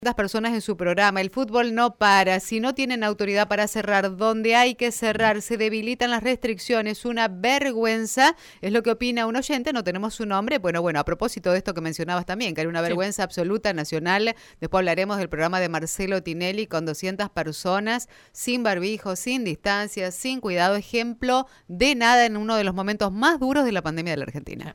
Personas en su programa. El fútbol no para. Si no tienen autoridad para cerrar donde hay que cerrar, se debilitan las restricciones. Una vergüenza, es lo que opina un oyente. No tenemos su nombre. Bueno, a propósito de esto que mencionabas también, que era una vergüenza absoluta nacional. Después hablaremos del programa de Marcelo Tinelli con 200 personas, sin barbijo, sin distancia, sin cuidado. Ejemplo de nada en uno de los momentos más duros de la pandemia de la Argentina.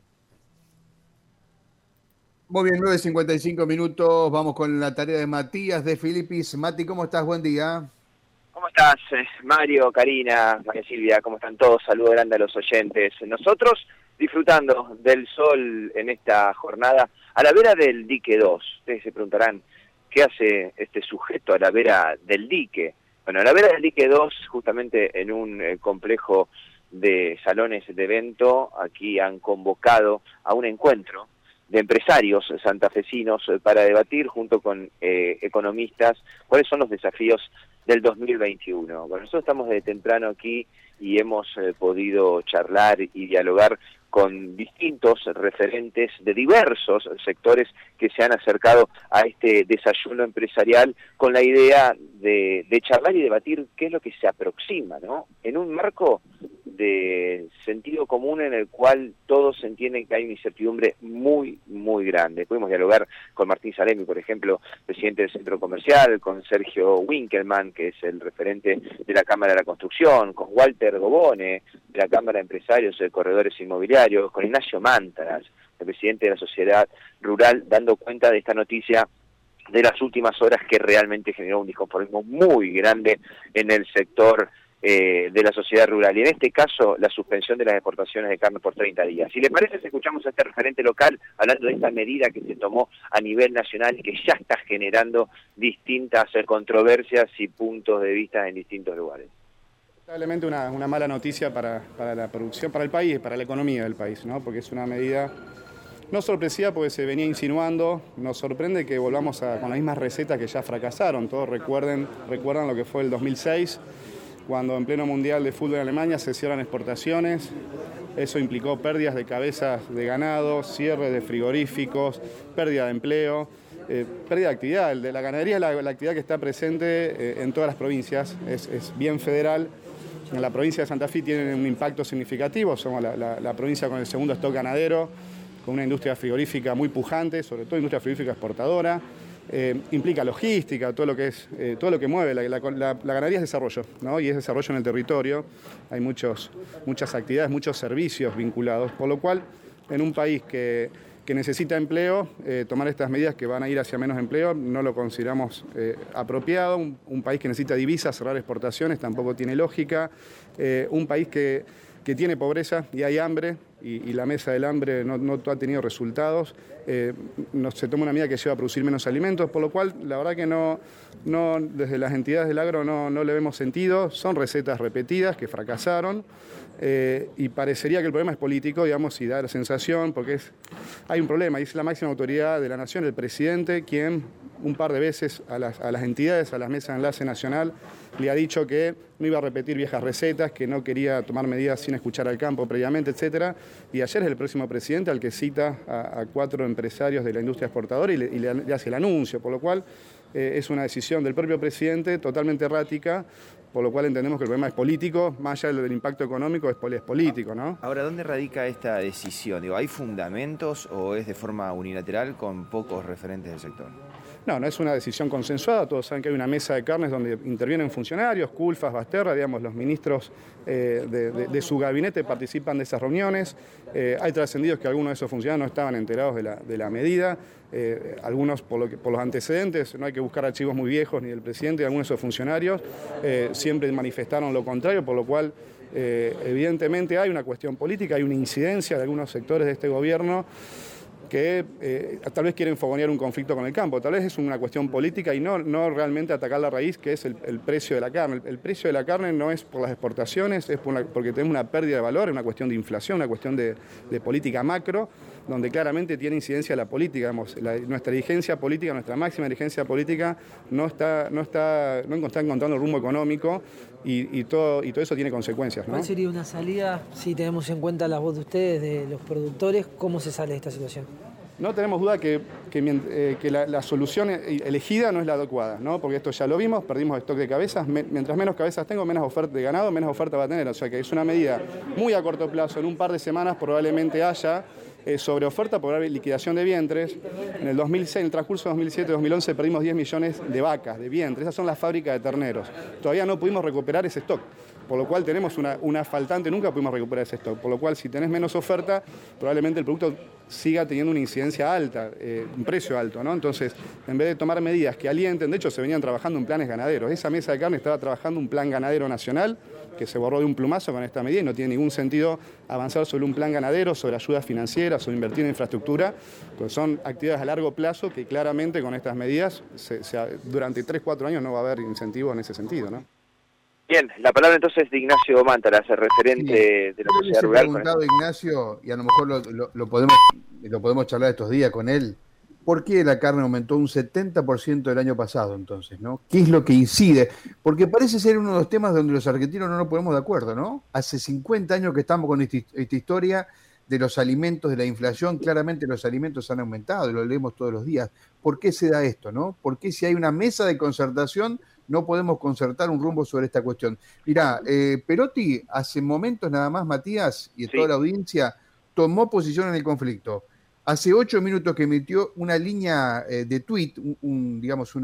Muy bien, 9:55 minutos. Vamos con la tarea de Matías de Filipis. Mati, ¿cómo estás? Buen día. ¿Cómo estás, Mario, Karina, María Silvia? ¿Cómo están todos? Saludo grande a los oyentes. Nosotros disfrutando del sol en esta jornada a la vera del dique 2. Ustedes se preguntarán, ¿qué hace este sujeto a la vera del dique? Bueno, a la vera del dique 2, justamente en un complejo de salones de evento, aquí han convocado a un encuentro de empresarios santafesinos para debatir junto con economistas cuáles son los desafíos del 2021. Bueno, nosotros estamos desde temprano aquí y hemos podido charlar y dialogar con distintos referentes de diversos sectores que se han acercado a este desayuno empresarial con la idea de charlar y debatir qué es lo que se aproxima, ¿no? En un marco de sentido común en el cual todos entienden que hay una incertidumbre muy, muy grande. Pudimos dialogar con Martín Salemi, por ejemplo, presidente del Centro Comercial, con Sergio Winkelmann, que es el referente de la Cámara de la Construcción, con Walter Gobone, de la Cámara de Empresarios de Corredores Inmobiliarios, con Ignacio Mántaras, el presidente de la Sociedad Rural, dando cuenta de esta noticia de las últimas horas que realmente generó un disconformismo muy grande en el sector de la sociedad rural, y en este caso la suspensión de las exportaciones de carne por 30 días. Si le parece, escuchamos a este referente local hablando de esta medida que se tomó a nivel nacional y que ya está generando distintas controversias y puntos de vista en distintos lugares. Lamentablemente una mala noticia para la producción, para el país, para la economía del país, ¿no? Porque es una medida no sorpresiva porque se venía insinuando. Nos sorprende que volvamos con las mismas recetas que ya fracasaron. Todos recuerdan lo que fue el 2006, cuando en pleno Mundial de Fútbol en Alemania se cierran exportaciones. Eso implicó pérdidas de cabezas de ganado, cierre de frigoríficos, pérdida de empleo, pérdida de actividad. La ganadería es la actividad que está presente en todas las provincias, es bien federal. En la provincia de Santa Fe tiene un impacto significativo, somos la provincia con el segundo stock ganadero, con una industria frigorífica muy pujante, sobre todo industria frigorífica exportadora. Implica logística, todo lo que mueve. La ganadería es desarrollo, ¿no? Y es desarrollo en el territorio. Hay muchas actividades, muchos servicios vinculados, por lo cual en un país que necesita empleo, tomar estas medidas que van a ir hacia menos empleo no lo consideramos apropiado. Un país que necesita divisas, cerrar exportaciones, tampoco tiene lógica. Un país que tiene pobreza y hay hambre, y la mesa del hambre no ha tenido resultados. Se toma una medida que lleva a producir menos alimentos, por lo cual la verdad que no desde las entidades del agro no le vemos sentido. Son recetas repetidas que fracasaron, y parecería que el problema es político, digamos, y da la sensación, porque hay un problema, y es la máxima autoridad de la nación, el presidente, quien un par de veces a las entidades, a las mesas de enlace nacional, le ha dicho que no iba a repetir viejas recetas, que no quería tomar medidas sin escuchar al campo previamente, etcétera. Y ayer es el próximo presidente al que cita a 4 empresarios de la industria exportadora y le hace el anuncio, por lo cual es una decisión del propio presidente totalmente errática, por lo cual entendemos que el problema es político, más allá del impacto económico es político, ¿no? Ahora, ¿dónde radica esta decisión? ¿Hay fundamentos o es de forma unilateral con pocos referentes del sector? No es una decisión consensuada. Todos saben que hay una mesa de carnes donde intervienen funcionarios, Culfas, Basterra, digamos, los ministros de su gabinete participan de esas reuniones. Hay trascendidos que algunos de esos funcionarios no estaban enterados de la medida. Algunos, por los antecedentes, no hay que buscar archivos muy viejos ni del presidente, algunos de esos funcionarios siempre manifestaron lo contrario, por lo cual evidentemente hay una cuestión política, hay una incidencia de algunos sectores de este gobierno que tal vez quieren fogonear un conflicto con el campo. Tal vez es una cuestión política y no realmente atacar la raíz, que es el precio de la carne. El precio de la carne no es por las exportaciones, es porque tenemos una pérdida de valor, es una cuestión de inflación, una cuestión de política macro, donde claramente tiene incidencia la política. Nuestra dirigencia política, nuestra máxima dirigencia política no está encontrando rumbo económico y todo eso tiene consecuencias, ¿no? ¿Cuál sería una salida, si tenemos en cuenta la voz de ustedes, de los productores? ¿Cómo se sale de esta situación? no tenemos duda que la solución elegida no es la adecuada, ¿no? Porque esto ya lo vimos, perdimos stock de cabezas, mientras menos cabezas tengo, menos oferta de ganado, menos oferta va a tener, o sea que es una medida muy a corto plazo, en un par de semanas probablemente haya sobre oferta por liquidación de vientres. En el 2006, en el transcurso de 2007-2011 perdimos 10 millones de vacas, de vientres, esas son las fábricas de terneros. Todavía no pudimos recuperar ese stock, por lo cual tenemos una faltante, nunca pudimos recuperar ese stock, por lo cual si tenés menos oferta, probablemente el producto siga teniendo una incidencia alta, un precio alto, ¿no? Entonces, en vez de tomar medidas que alienten, de hecho se venían trabajando en planes ganaderos, esa mesa de carne estaba trabajando un plan ganadero nacional, que se borró de un plumazo con esta medida y no tiene ningún sentido avanzar sobre un plan ganadero, sobre ayudas financieras, sobre invertir en infraestructura, pues son actividades a largo plazo que claramente con estas medidas durante 3-4 años no va a haber incentivos en ese sentido, ¿no? Bien, la palabra entonces de Ignacio Mántaras, el referente de la sociedad rural. Preguntado Ignacio, y a lo mejor lo podemos charlar estos días con él, ¿por qué la carne aumentó un 70% el año pasado entonces, ¿no? ¿Qué es lo que incide? Porque parece ser uno de los temas donde los argentinos no nos ponemos de acuerdo, ¿no? Hace 50 años que estamos con esta historia de los alimentos, de la inflación, claramente los alimentos han aumentado, y lo leemos todos los días. ¿Por qué se da esto, no? ¿Por qué si hay una mesa de concertación no podemos concertar un rumbo sobre esta cuestión? Mirá, Perotti hace momentos nada más, Matías, y toda la audiencia, tomó posición en el conflicto. Hace 8 minutos que emitió una línea de tweet, un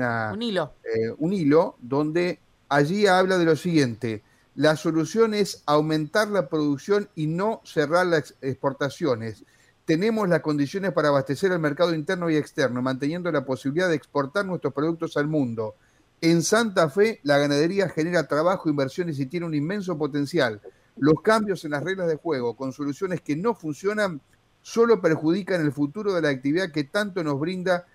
hilo, donde allí habla de lo siguiente: la solución es aumentar la producción y no cerrar las exportaciones. Tenemos las condiciones para abastecer el mercado interno y externo, manteniendo la posibilidad de exportar nuestros productos al mundo. En Santa Fe, la ganadería genera trabajo, inversiones y tiene un inmenso potencial. Los cambios en las reglas de juego, con soluciones que no funcionan, solo perjudican el futuro de la actividad que tanto nos brinda